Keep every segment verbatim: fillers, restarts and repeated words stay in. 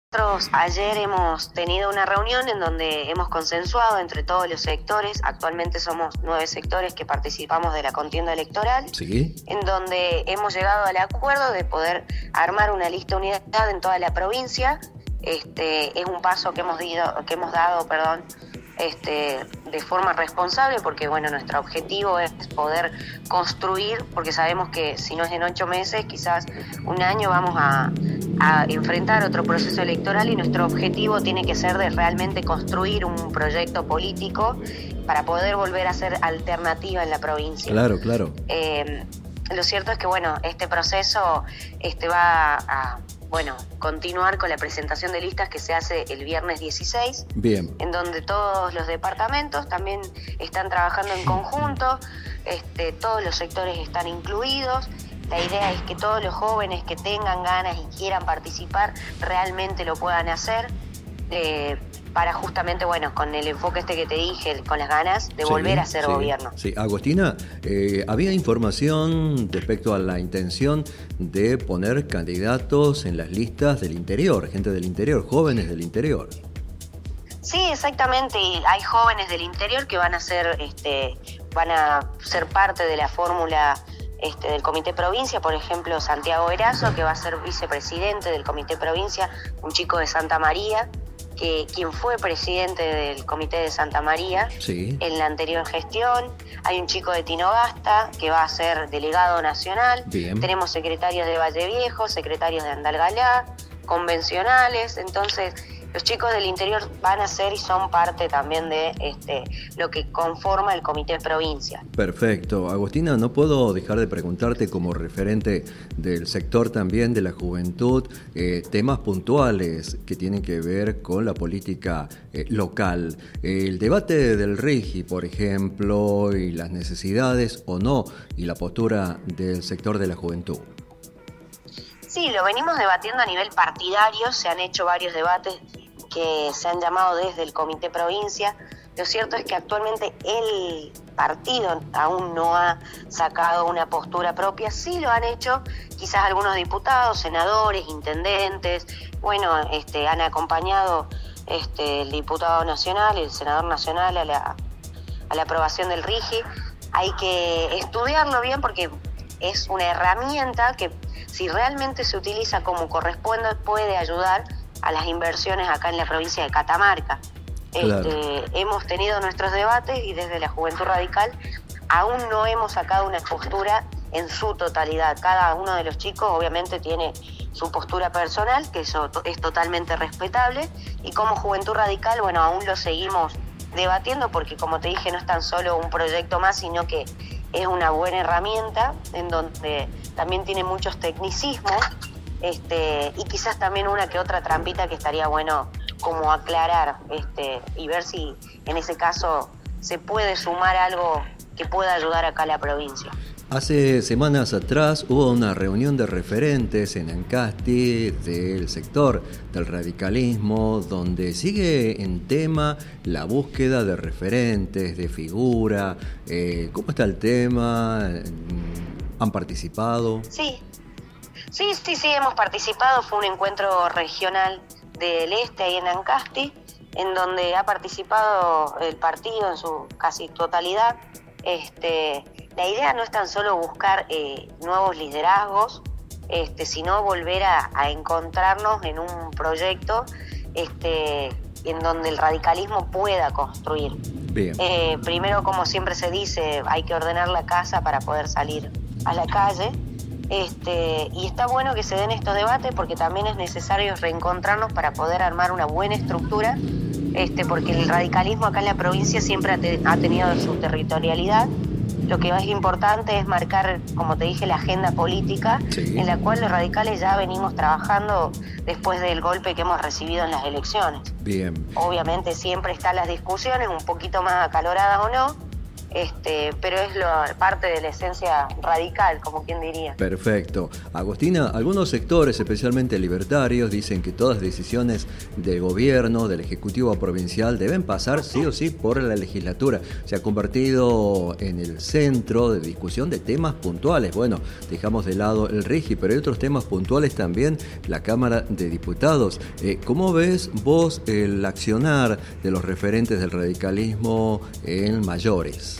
Nosotros ayer hemos tenido una reunión en donde hemos consensuado entre todos los sectores, actualmente somos nueve sectores que participamos de la contienda electoral, ¿Sí? En donde hemos llegado al acuerdo de poder armar una lista de unidad en toda la provincia. Este, es un paso que hemos, dido, que hemos dado perdón, este, de forma responsable, porque bueno, nuestro objetivo es poder construir, porque sabemos que si no es en ocho meses, quizás un año vamos a, a enfrentar otro proceso electoral, y nuestro objetivo tiene que ser de realmente construir un proyecto político para poder volver a ser alternativa en la provincia. Claro, claro. Eh, lo cierto es que bueno, este proceso este, va a bueno, continuar con la presentación de listas que se hace el viernes dieciséis. Bien. En donde todos los departamentos también están trabajando en conjunto, este, todos los sectores están incluidos. La idea es que todos los jóvenes que tengan ganas y quieran participar realmente lo puedan hacer, eh, para justamente, bueno, con el enfoque este que te dije, con las ganas de Sí, volver a ser sí, gobierno. Sí, Agostina, eh, había información respecto a la intención de poner candidatos en las listas del interior, gente del interior, jóvenes del interior. Sí, exactamente, y hay jóvenes del interior que van a ser, este, van a ser parte de la fórmula este, del Comité Provincia. Por ejemplo, Santiago Erazo, que va a ser vicepresidente del Comité Provincia, un chico de Santa María, que quien fue presidente del Comité de Santa María Sí. en la anterior gestión. Hay un chico de Tinogasta que va a ser delegado nacional. Bien. Tenemos secretarios de Valle Viejo, secretarios de Andalgalá, convencionales. Entonces, los chicos del interior van a ser y son parte también de este, lo que conforma el Comité Provincia. Perfecto. Agostina, no puedo dejar de preguntarte, como referente del sector también de la juventud, eh, temas puntuales que tienen que ver con la política eh, local. El debate del RIGI, por ejemplo, y las necesidades o no, y la postura del sector de la juventud. Sí, lo venimos debatiendo a nivel partidario, se han hecho varios debates que se han llamado desde el Comité Provincia. Lo cierto es que actualmente el partido aún no ha sacado una postura propia. Sí lo han hecho quizás algunos diputados, senadores, intendentes. Bueno, este, han acompañado este, el diputado nacional, el senador nacional a la, a la aprobación del RIGI. Hay que estudiarlo bien porque es una herramienta que, si realmente se utiliza como corresponde, puede ayudar a las inversiones acá en la provincia de Catamarca. Claro. Este, hemos tenido nuestros debates y desde la Juventud Radical aún no hemos sacado una postura en su totalidad. Cada uno de los chicos obviamente tiene su postura personal, que eso es totalmente respetable, y como Juventud Radical, bueno, aún lo seguimos debatiendo porque, como te dije, no es tan solo un proyecto más, sino que es una buena herramienta en donde también tiene muchos tecnicismos, este, y quizás también una que otra trampita que estaría bueno como aclarar, este, y ver si en ese caso se puede sumar algo que pueda ayudar acá a la provincia. Hace semanas atrás hubo una reunión de referentes en Ancasti del sector del radicalismo, donde sigue en tema la búsqueda de referentes, de figura. Eh, ¿Cómo está el tema? ¿Han participado? Sí, sí, sí, sí, hemos participado. Fue un encuentro regional del Este ahí en Ancasti, en donde ha participado el partido en su casi totalidad. Este, la idea no es tan solo buscar eh, nuevos liderazgos, este, sino volver a, a encontrarnos en un proyecto este, en donde el radicalismo pueda construir. Bien. Eh, primero, como siempre se dice, hay que ordenar la casa para poder salir a la calle. Este, y está bueno que se den estos debates porque también es necesario reencontrarnos para poder armar una buena estructura, este, porque el radicalismo acá en la provincia siempre ha, te, ha tenido su territorialidad. Lo que es importante es marcar, como te dije, la agenda política, Sí. en la cual los radicales ya venimos trabajando después del golpe que hemos recibido en las elecciones. Bien. Obviamente siempre están las discusiones, un poquito más acaloradas o no, Este, pero es lo, parte de la esencia radical, como quien diría. Perfecto. Agostina, algunos sectores, especialmente libertarios, dicen que todas las decisiones del gobierno, del Ejecutivo provincial, deben pasar sí o sí por la legislatura. Se ha convertido en el centro de discusión de temas puntuales. Bueno, dejamos de lado el RIGI, pero hay otros temas puntuales también, la Cámara de Diputados. Eh, ¿Cómo ves vos el accionar de los referentes del radicalismo en mayores?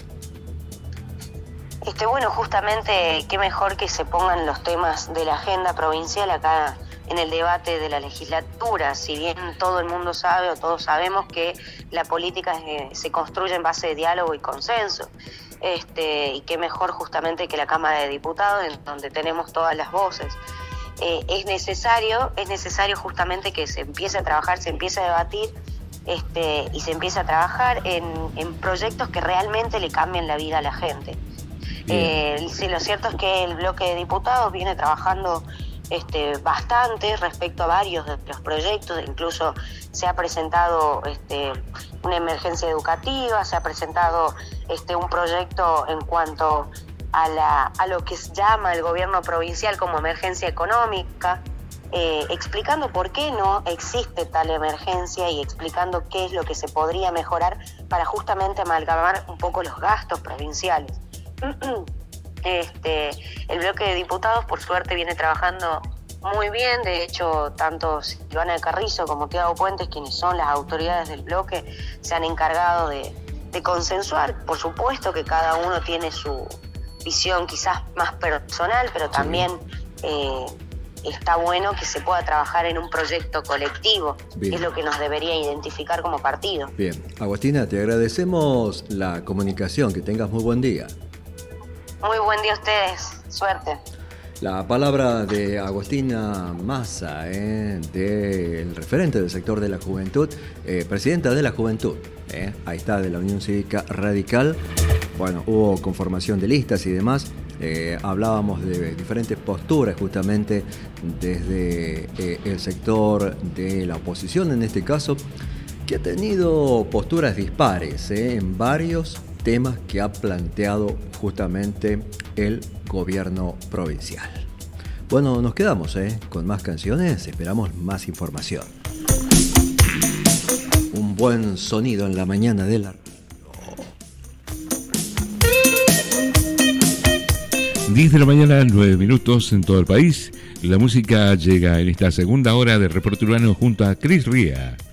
Este, bueno, justamente qué mejor que se pongan los temas de la agenda provincial acá en el debate de la legislatura. Si bien todo el mundo sabe o todos sabemos que la política eh, se construye en base de diálogo y consenso. Este, y qué mejor justamente que la Cámara de Diputados, en donde tenemos todas las voces. Eh, es necesario, es necesario justamente que se empiece a trabajar, se empiece a debatir este, y se empiece a trabajar en, en proyectos que realmente le cambien la vida a la gente. Eh, sí, lo cierto es que el bloque de diputados viene trabajando este, bastante respecto a varios de los proyectos, incluso se ha presentado este, una emergencia educativa, se ha presentado este, un proyecto en cuanto a, la, a lo que se llama el gobierno provincial como emergencia económica, eh, explicando por qué no existe tal emergencia y explicando qué es lo que se podría mejorar para justamente amalgamar un poco los gastos provinciales. Este, el bloque de diputados por suerte viene trabajando muy bien, de hecho tanto Silvana de Carrizo como Tiago Puentes, quienes son las autoridades del bloque, se han encargado de, de consensuar. Por supuesto que cada uno tiene su visión quizás más personal, pero también eh, está bueno que se pueda trabajar en un proyecto colectivo, que es lo que nos debería identificar como partido. Bien, Agostina, te agradecemos la comunicación, que tengas muy buen día. Muy buen día a ustedes, suerte. La palabra de Agostina Massa, eh, del referente del sector de la juventud, eh, presidenta de la juventud, eh, ahí está, de la Unión Cívica Radical. Bueno, hubo conformación de listas y demás. Eh, hablábamos de diferentes posturas justamente desde eh, el sector de la oposición, en este caso, que ha tenido posturas dispares eh, en varios temas que ha planteado justamente el gobierno provincial. Bueno, nos quedamos ¿eh? con más canciones, esperamos más información. Un buen sonido en la mañana de la... diez de la mañana, nueve minutos en todo el país. La música llega en esta segunda hora de Reporte Urbano junto a Cris Ría.